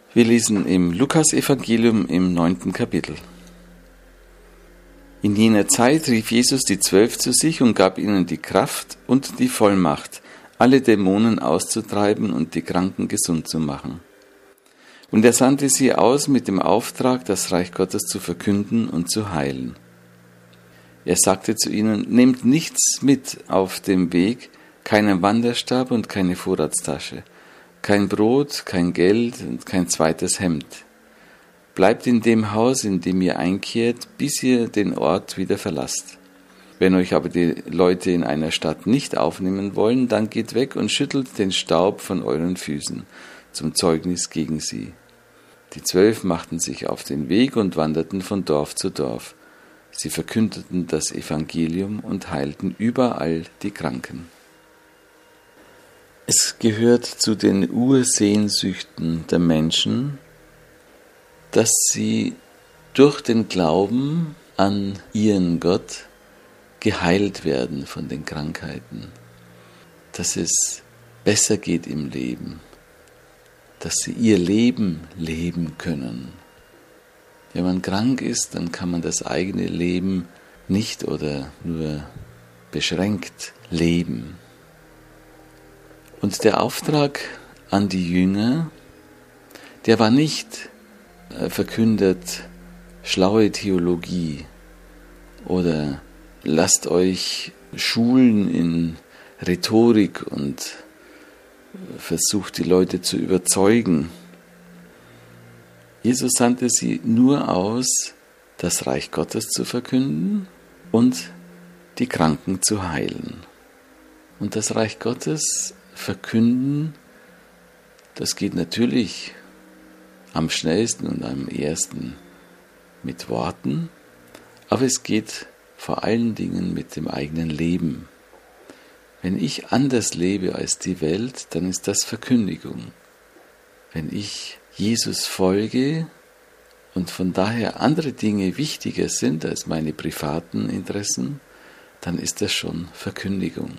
Wir lesen im Lukas-Evangelium im 9. Kapitel. In jener Zeit rief Jesus die 12 zu sich und gab ihnen die Kraft und die Vollmacht, alle Dämonen auszutreiben und die Kranken gesund zu machen. Und er sandte sie aus mit dem Auftrag, das Reich Gottes zu verkünden und zu heilen. Er sagte zu ihnen: Nehmt nichts mit auf dem Weg, keinen Wanderstab und keine Vorratstasche, kein Brot, kein Geld und kein zweites Hemd. Bleibt in dem Haus, in dem ihr einkehrt, bis ihr den Ort wieder verlasst. Wenn euch aber die Leute in einer Stadt nicht aufnehmen wollen, dann geht weg und schüttelt den Staub von euren Füßen zum Zeugnis gegen sie. Die 12 machten sich auf den Weg und wanderten von Dorf zu Dorf. Sie verkündeten das Evangelium und heilten überall die Kranken. Es gehört zu den Ursehnsüchten der Menschen, dass sie durch den Glauben an ihren Gott geheilt werden von den Krankheiten, dass es besser geht im Leben, dass sie ihr Leben leben können. Wenn man krank ist, dann kann man das eigene Leben nicht oder nur beschränkt leben. Und der Auftrag an die Jünger, der war nicht verkündet schlaue Theologie oder lasst euch schulen in Rhetorik und versucht die Leute zu überzeugen. Jesus sandte sie nur aus, das Reich Gottes zu verkünden und die Kranken zu heilen. Und das Reich Gottes verkünden, das geht natürlich am schnellsten und am ersten mit Worten, aber es geht vor allen Dingen mit dem eigenen Leben. Wenn ich anders lebe als die Welt, dann ist das Verkündigung. Wenn ich Jesus folge und von daher andere Dinge wichtiger sind als meine privaten Interessen, dann ist das schon Verkündigung.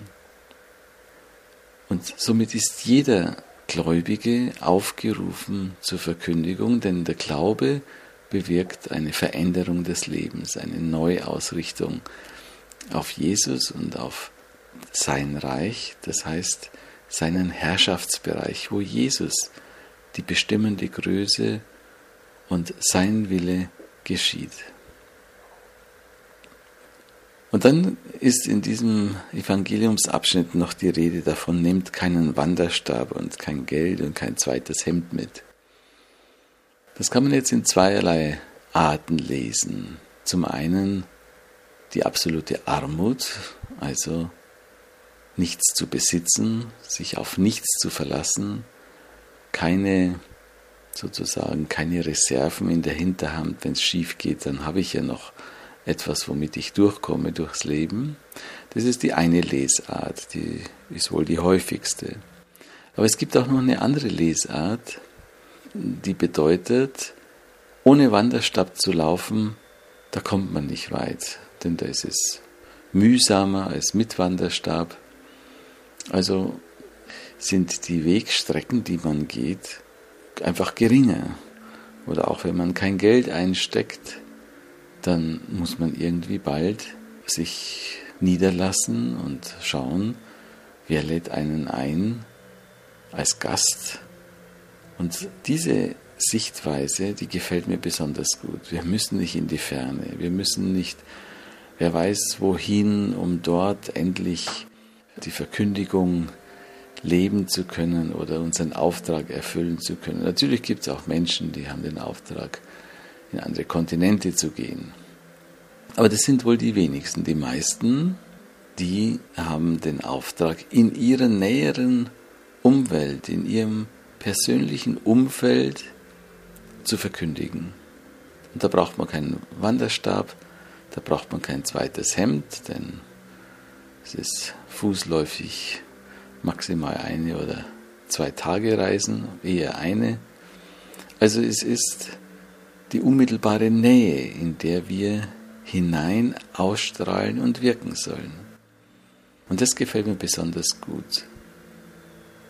Und somit ist jeder Gläubige aufgerufen zur Verkündigung, denn der Glaube bewirkt eine Veränderung des Lebens, eine Neuausrichtung auf Jesus und auf sein Reich, das heißt seinen Herrschaftsbereich, wo Jesus die bestimmende Größe und sein Wille geschieht. Und dann ist in diesem Evangeliumsabschnitt noch die Rede davon: Nehmt keinen Wanderstab und kein Geld und kein zweites Hemd mit. Das kann man jetzt in zweierlei Arten lesen. Zum einen die absolute Armut, also nichts zu besitzen, sich auf nichts zu verlassen, keine Reserven in der Hinterhand. Wenn es schief geht, dann habe ich ja noch etwas, womit ich durchkomme durchs Leben. Das ist die eine Lesart, die ist wohl die häufigste. Aber es gibt auch noch eine andere Lesart, die bedeutet, ohne Wanderstab zu laufen, da kommt man nicht weit, denn da ist es mühsamer als mit Wanderstab. Also sind die Wegstrecken, die man geht, einfach geringer. Oder auch wenn man kein Geld einsteckt, dann muss man irgendwie bald sich niederlassen und schauen, wer lädt einen ein als Gast. Und diese Sichtweise, die gefällt mir besonders gut. Wir müssen nicht in die Ferne, wir müssen nicht, wer weiß wohin, um dort endlich die Verkündigung leben zu können oder unseren Auftrag erfüllen zu können. Natürlich gibt es auch Menschen, die haben den Auftrag, in andere Kontinente zu gehen. Aber das sind wohl die wenigsten. Die meisten, die haben den Auftrag, in ihrer näheren Umwelt, in ihrem persönlichen Umfeld zu verkündigen. Und da braucht man keinen Wanderstab, da braucht man kein zweites Hemd, denn es ist fußläufig maximal 1 oder 2 Tage Reisen, eher eine. Also es ist die unmittelbare Nähe, in der wir hinein ausstrahlen und wirken sollen. Und das gefällt mir besonders gut.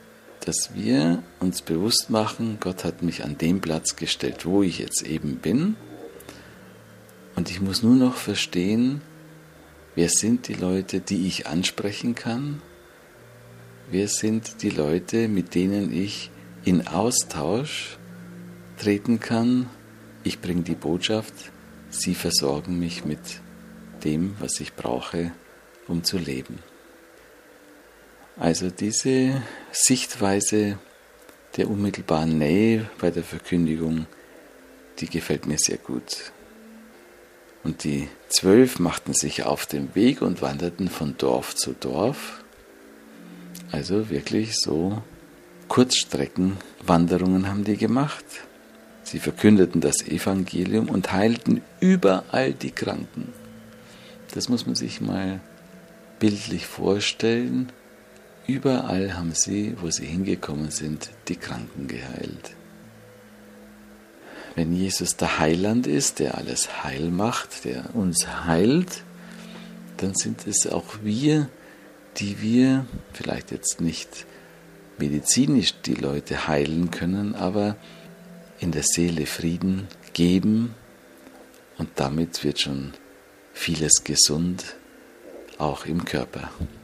dass wir uns bewusst machen, Gott hat mich an dem Platz gestellt, wo ich jetzt eben bin. Und ich muss nur noch verstehen, wer sind die Leute, die ich ansprechen kann? Wer sind die Leute, mit denen ich in Austausch treten kann? Ich bringe die Botschaft, sie versorgen mich mit dem, was ich brauche, um zu leben. Also diese Sichtweise der unmittelbaren Nähe bei der Verkündigung, die gefällt mir sehr gut. Und die 12 machten sich auf den Weg und wanderten von Dorf zu Dorf. Also wirklich so Kurzstreckenwanderungen haben die gemacht. Sie verkündeten das Evangelium und heilten überall die Kranken. Das muss man sich mal bildlich vorstellen. Überall haben sie, wo sie hingekommen sind, die Kranken geheilt. Wenn Jesus der Heiland ist, der alles heil macht, der uns heilt, dann sind es auch wir, die wir vielleicht jetzt nicht medizinisch die Leute heilen können, aber in der Seele Frieden geben und damit wird schon vieles gesund, auch im Körper.